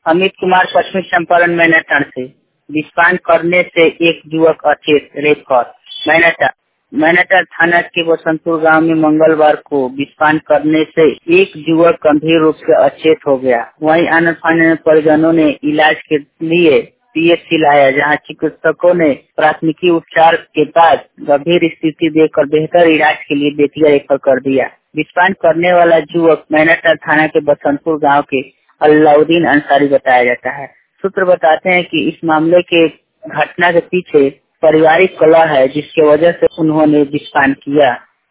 अमित कुमार पश्चिमी चंपारण मैनाटांड से। विषपान करने से एक युवक अचेत, रेप कर। मैनाटांड थाना के बसंतपुर गांव में मंगलवार को विषपान करने से एक युवक गंभीर रूप से अचेत हो गया। वहीं अन्य परिजनों ने इलाज के लिए पीएचसी लाया, जहां चिकित्सकों ने प्राथमिकी उपचार के बाद गंभीर स्थिति देखकर बेहतर इलाज के लिए बेतिया रेफर कर दिया। विषपान करने वाला युवक मैनाटांड थाना के बसंतपुर गांव के अल्लाउद्दीन अंसारी बताया जाता है। सूत्र बताते हैं कि इस मामले के घटना के पीछे पारिवारिक कलह है, जिसकी वजह से उन्होंने विषपान किया।